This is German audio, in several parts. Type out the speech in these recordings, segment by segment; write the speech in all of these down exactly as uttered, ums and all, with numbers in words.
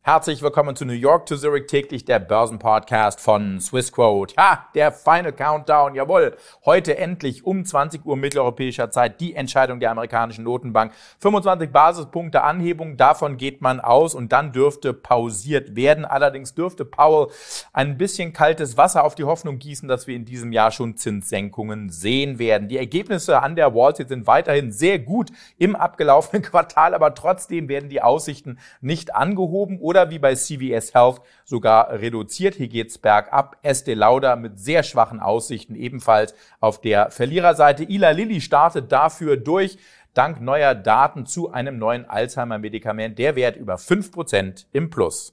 Herzlich willkommen zu New York to Zurich, täglich der Börsenpodcast von Swissquote. Ja, der Final Countdown, jawohl. Heute endlich um zwanzig Uhr mitteleuropäischer Zeit die Entscheidung der amerikanischen Notenbank. fünfundzwanzig Basispunkte Anhebung, davon geht man aus und dann dürfte pausiert werden. Allerdings dürfte Powell ein bisschen kaltes Wasser auf die Hoffnung gießen, dass wir in diesem Jahr schon Zinssenkungen sehen werden. Die Ergebnisse an der Wall Street sind weiterhin sehr gut im abgelaufenen Quartal, aber trotzdem werden die Aussichten nicht angehoben oder Oder wie bei C V S Health sogar reduziert. Hier geht's bergab. Estée Lauder mit sehr schwachen Aussichten ebenfalls auf der Verliererseite. Eli Lilly startet dafür durch, dank neuer Daten zu einem neuen Alzheimer-Medikament. Der Wert über fünf Prozent im Plus.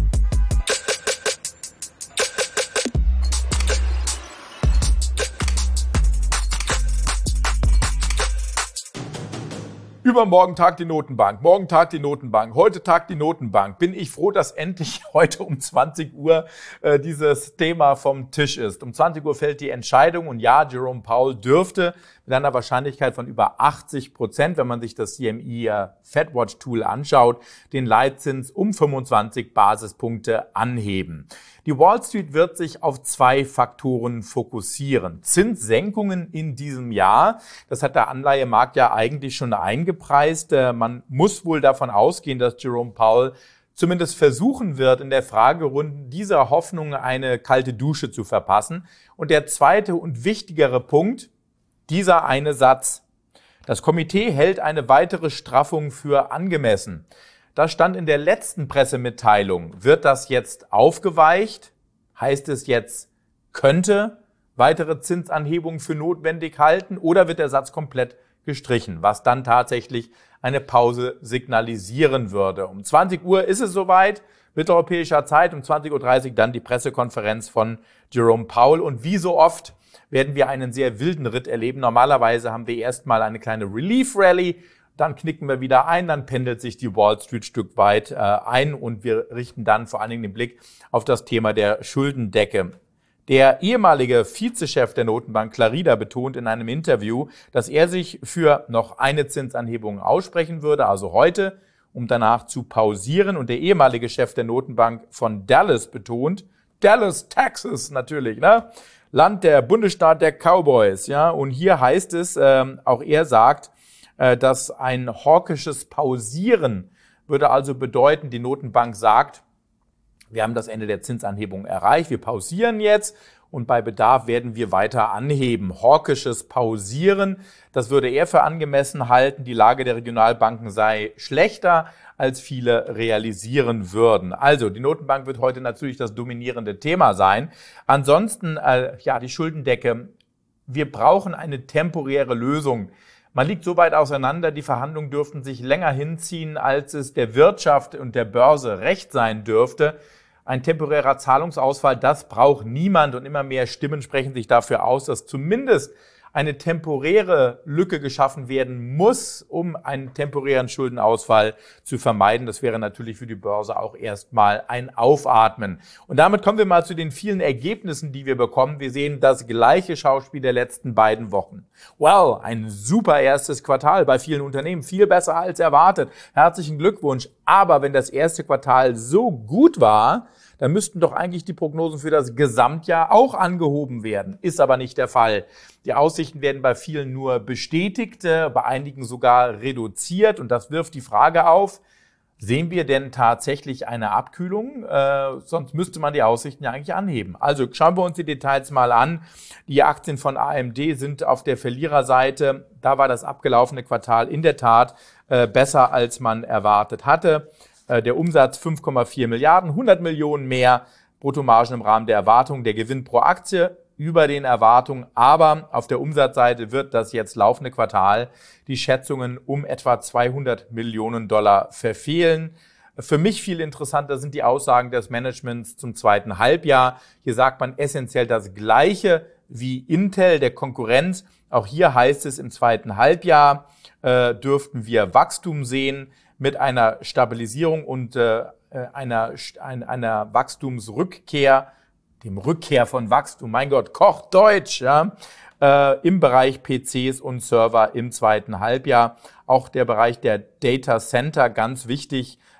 Übermorgen tagt die Notenbank, morgen tagt die Notenbank, heute tagt die Notenbank. Bin ich froh, dass endlich heute um zwanzig Uhr äh, dieses Thema vom Tisch ist. Um zwanzig Uhr fällt die Entscheidung und ja, Jerome Powell dürfte mit einer Wahrscheinlichkeit von über achtzig Prozent, wenn man sich das C M E äh, FedWatch Tool anschaut, den Leitzins um fünfundzwanzig Basispunkte anheben. Die Wall Street wird sich auf zwei Faktoren fokussieren. Zinssenkungen in diesem Jahr, das hat der Anleihemarkt ja eigentlich schon eingepreist. Man muss wohl davon ausgehen, dass Jerome Powell zumindest versuchen wird, in der Fragerunde dieser Hoffnung eine kalte Dusche zu verpassen. Und der zweite und wichtigere Punkt, dieser eine Satz. Das Komitee hält eine weitere Straffung für angemessen. Das stand in der letzten Pressemitteilung. Wird das jetzt aufgeweicht? Heißt es jetzt, könnte weitere Zinsanhebungen für notwendig halten oder wird der Satz komplett gestrichen, was dann tatsächlich eine Pause signalisieren würde? Um zwanzig Uhr ist es soweit, mitteleuropäischer Zeit, um zwanzig Uhr dreißig dann die Pressekonferenz von Jerome Powell. Und wie so oft werden wir einen sehr wilden Ritt erleben. Normalerweise haben wir erstmal eine kleine Relief-Rally, dann knicken wir wieder ein, dann pendelt sich die Wall Street Stück weit äh, ein und wir richten dann vor allen Dingen den Blick auf das Thema der Schuldendecke. Der ehemalige Vizechef der Notenbank Clarida betont in einem Interview, dass er sich für noch eine Zinsanhebung aussprechen würde, also heute, um danach zu pausieren. Und der ehemalige Chef der Notenbank von Dallas betont, Dallas, Texas natürlich, ne? Land der Bundesstaat der Cowboys, ja. Und hier heißt es, äh, auch er sagt, dass ein hawkisches Pausieren würde also bedeuten, die Notenbank sagt, wir haben das Ende der Zinsanhebung erreicht, wir pausieren jetzt und bei Bedarf werden wir weiter anheben. Hawkisches Pausieren, das würde er für angemessen halten, die Lage der Regionalbanken sei schlechter, als viele realisieren würden. Also die Notenbank wird heute natürlich das dominierende Thema sein. Ansonsten, äh, ja, die Schuldendecke, wir brauchen eine temporäre Lösung. Man liegt so weit auseinander, die Verhandlungen dürften sich länger hinziehen, als es der Wirtschaft und der Börse recht sein dürfte. Ein temporärer Zahlungsausfall, das braucht niemand und immer mehr Stimmen sprechen sich dafür aus, dass zumindest eine temporäre Lücke geschaffen werden muss, um einen temporären Schuldenausfall zu vermeiden. Das wäre natürlich für die Börse auch erstmal ein Aufatmen. Und damit kommen wir mal zu den vielen Ergebnissen, die wir bekommen. Wir sehen das gleiche Schauspiel der letzten beiden Wochen. Well, ein super erstes Quartal bei vielen Unternehmen, viel besser als erwartet. Herzlichen Glückwunsch. Aber wenn das erste Quartal so gut war, dann müssten doch eigentlich die Prognosen für das Gesamtjahr auch angehoben werden. Ist aber nicht der Fall. Die Aussichten werden bei vielen nur bestätigt, bei einigen sogar reduziert. Und das wirft die Frage auf, sehen wir denn tatsächlich eine Abkühlung? Äh, sonst müsste man die Aussichten ja eigentlich anheben. Also schauen wir uns die Details mal an. Die Aktien von A M D sind auf der Verliererseite. Da war das abgelaufene Quartal in der Tat äh, besser, als man erwartet hatte. Der Umsatz fünf Komma vier Milliarden, hundert Millionen mehr, Bruttomargen im Rahmen der Erwartungen, der Gewinn pro Aktie über den Erwartungen. Aber auf der Umsatzseite wird das jetzt laufende Quartal die Schätzungen um etwa zweihundert Millionen Dollar verfehlen. Für mich viel interessanter sind die Aussagen des Managements zum zweiten Halbjahr. Hier sagt man essentiell das Gleiche wie Intel, der Konkurrenz. Auch hier heißt es, im zweiten Halbjahr äh, dürften wir Wachstum sehen, mit einer Stabilisierung und äh, einer, ein, einer Wachstumsrückkehr, dem Rückkehr von Wachstum, mein Gott, kocht Deutsch, ja, äh, im Bereich P Cs und Server im zweiten Halbjahr. Auch der Bereich der Data Center, ganz wichtig,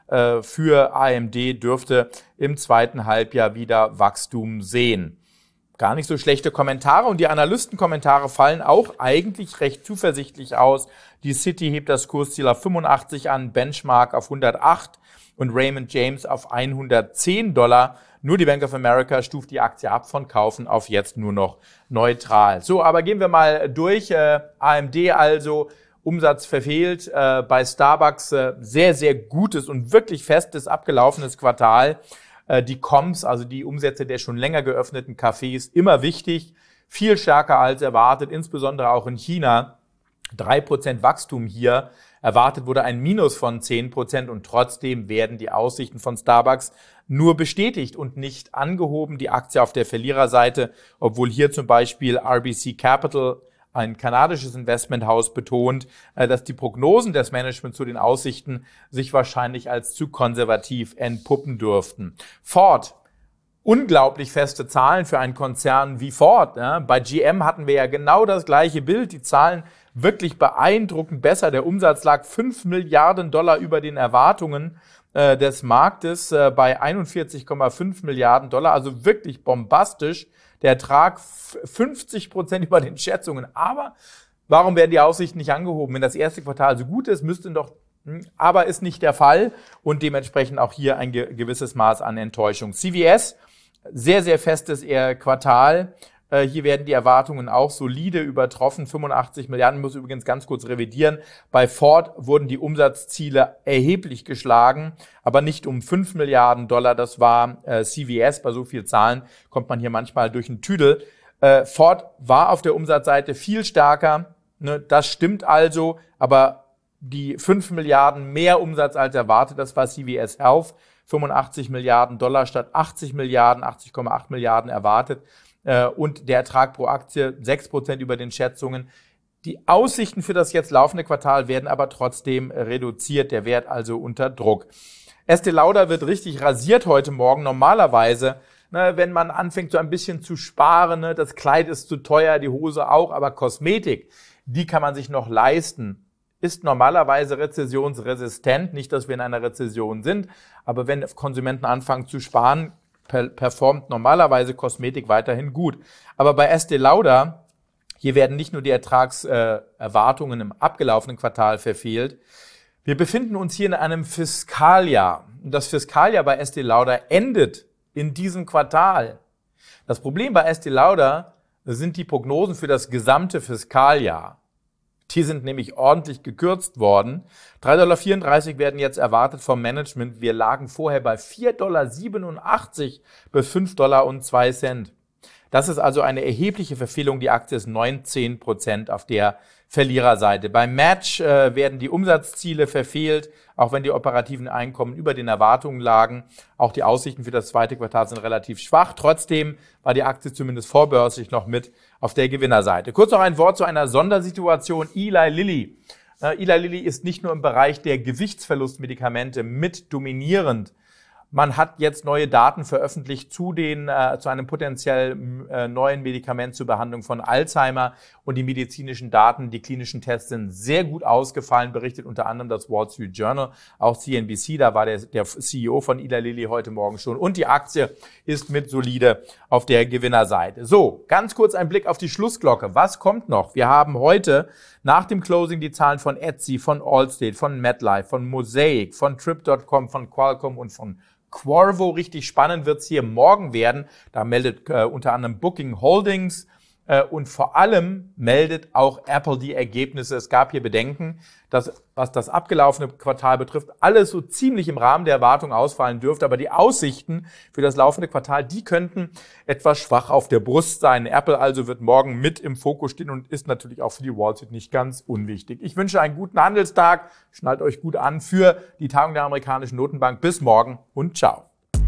äh, für A M D dürfte im zweiten Halbjahr wieder Wachstum sehen. Gar nicht so schlechte Kommentare und die Analystenkommentare fallen auch eigentlich recht zuversichtlich aus. Die Citi hebt das Kursziel auf fünfundachtzig an, Benchmark auf hundertacht und Raymond James auf hundertzehn Dollar. Nur die Bank of America stuft die Aktie ab von Kaufen auf jetzt nur noch neutral. So, aber gehen wir mal durch. Äh, A M D also, Umsatz verfehlt. Äh, bei Starbucks äh, sehr, sehr gutes und wirklich festes, abgelaufenes Quartal. Äh, die Comps, also die Umsätze der schon länger geöffneten Cafés, immer wichtig. Viel stärker als erwartet, insbesondere auch in China. drei Prozent Wachstum hier. Erwartet wurde ein Minus von zehn Prozent und trotzdem werden die Aussichten von Starbucks nur bestätigt und nicht angehoben. Die Aktie auf der Verliererseite, obwohl hier zum Beispiel R B C Capital, ein kanadisches Investmenthaus, betont, dass die Prognosen des Managements zu den Aussichten sich wahrscheinlich als zu konservativ entpuppen dürften. Ford. Unglaublich feste Zahlen für einen Konzern wie Ford. Ja. Bei G M hatten wir ja genau das gleiche Bild. Die Zahlen wirklich beeindruckend besser. Der Umsatz lag fünf Milliarden Dollar über den Erwartungen äh, des Marktes äh, bei einundvierzig Komma fünf Milliarden Dollar. Also wirklich bombastisch. Der Ertrag fünfzig Prozent über den Schätzungen. Aber warum werden die Aussichten nicht angehoben? Wenn das erste Quartal so gut ist, müssten doch aber ist nicht der Fall und dementsprechend auch hier ein gewisses Maß an Enttäuschung. C V S, sehr, sehr festes Quartal. Hier werden die Erwartungen auch solide übertroffen. fünfundachtzig Milliarden, muss übrigens ganz kurz revidieren. Bei Ford wurden die Umsatzziele erheblich geschlagen, aber nicht um fünf Milliarden Dollar. Das war C V S. Bei so vielen Zahlen kommt man hier manchmal durch den Tüdel. Ford war auf der Umsatzseite viel stärker. Das stimmt also, aber die fünf Milliarden mehr Umsatz als erwartet, das war C V S Health. fünfundachtzig Milliarden Dollar statt achtzig Milliarden, achtzig Komma acht Milliarden erwartet. Und der Ertrag pro Aktie sechs Prozent über den Schätzungen. Die Aussichten für das jetzt laufende Quartal werden aber trotzdem reduziert, der Wert also unter Druck. Estée Lauder wird richtig rasiert heute Morgen. Normalerweise, ne, wenn man anfängt so ein bisschen zu sparen, ne, das Kleid ist zu teuer, die Hose auch, aber Kosmetik, die kann man sich noch leisten. Ist normalerweise rezessionsresistent, nicht, dass wir in einer Rezession sind, aber wenn Konsumenten anfangen zu sparen, performt normalerweise Kosmetik weiterhin gut. Aber bei Estée Lauder, hier werden nicht nur die Ertragserwartungen im abgelaufenen Quartal verfehlt. Wir befinden uns hier in einem Fiskaljahr. Und das Fiskaljahr bei Estée Lauder endet in diesem Quartal. Das Problem bei Estée Lauder sind die Prognosen für das gesamte Fiskaljahr. Die sind nämlich ordentlich gekürzt worden. drei Komma vierunddreißig Dollar werden jetzt erwartet vom Management. Wir lagen vorher bei vier Komma siebenundachtzig Dollar bis fünf Dollar und zwei Cent. Das ist also eine erhebliche Verfehlung. Die Aktie ist neunzehn Prozent auf der Verliererseite. Beim Match äh, werden die Umsatzziele verfehlt, auch wenn die operativen Einkommen über den Erwartungen lagen. Auch die Aussichten für das zweite Quartal sind relativ schwach. Trotzdem war die Aktie zumindest vorbörslich noch mit auf der Gewinnerseite. Kurz noch ein Wort zu einer Sondersituation. Eli Lilly. Äh, Eli Lilly ist nicht nur im Bereich der Gewichtsverlustmedikamente mit dominierend. Man hat jetzt neue Daten veröffentlicht zu den äh, zu einem potenziell äh, neuen Medikament zur Behandlung von Alzheimer und die medizinischen Daten, die klinischen Tests sind sehr gut ausgefallen, berichtet unter anderem das Wall Street Journal, auch C N B C, da war der, der C E O von Eli Lilly heute Morgen schon und die Aktie ist mit solide auf der Gewinnerseite. So, ganz kurz ein Blick auf die Schlussglocke. Was kommt noch? Wir haben heute nach dem Closing die Zahlen von Etsy, von Allstate, von MetLife, von Mosaic, von Trip Punkt com, von Qualcomm und von Qorvo. Richtig spannend wird's hier morgen werden. Da meldet äh, unter anderem Booking Holdings äh, und vor allem meldet auch Apple die Ergebnisse. Es gab hier Bedenken, dass, was das abgelaufene Quartal betrifft, alles so ziemlich im Rahmen der Erwartung ausfallen dürfte. Aber die Aussichten für das laufende Quartal, die könnten etwas schwach auf der Brust sein. Apple also wird morgen mit im Fokus stehen und ist natürlich auch für die Wall Street nicht ganz unwichtig. Ich wünsche einen guten Handelstag. Schnallt euch gut an für die Tagung der amerikanischen Notenbank. Bis morgen und ciao.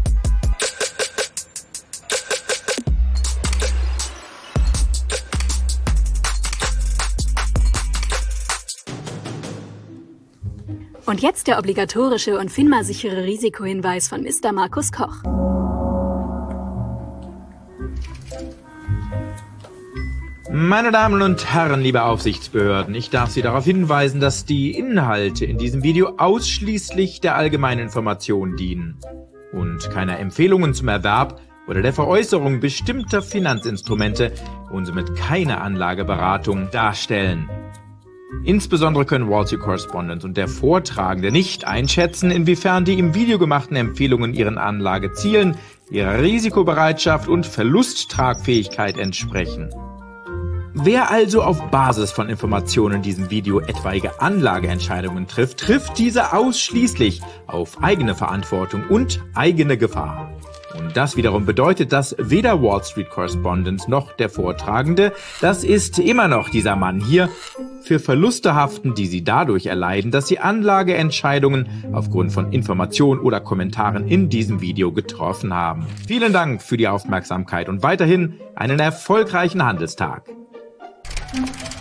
Und jetzt der obligatorische und FINMA-sichere Risikohinweis von Mister Markus Koch. Meine Damen und Herren, liebe Aufsichtsbehörden, ich darf Sie darauf hinweisen, dass die Inhalte in diesem Video ausschließlich der allgemeinen Information dienen und keine Empfehlungen zum Erwerb oder der Veräußerung bestimmter Finanzinstrumente und somit keine Anlageberatung darstellen. Insbesondere können Wall Street Correspondent und der Vortragende nicht einschätzen, inwiefern die im Video gemachten Empfehlungen ihren Anlagezielen, ihrer Risikobereitschaft und Verlusttragfähigkeit entsprechen. Wer also auf Basis von Informationen in diesem Video etwaige Anlageentscheidungen trifft, trifft diese ausschließlich auf eigene Verantwortung und eigene Gefahr. Und das wiederum bedeutet, dass weder Wall Street Correspondent noch der Vortragende, das ist immer noch dieser Mann hier, für Verluste haften, die sie dadurch erleiden, dass sie Anlageentscheidungen aufgrund von Informationen oder Kommentaren in diesem Video getroffen haben. Vielen Dank für die Aufmerksamkeit und weiterhin einen erfolgreichen Handelstag.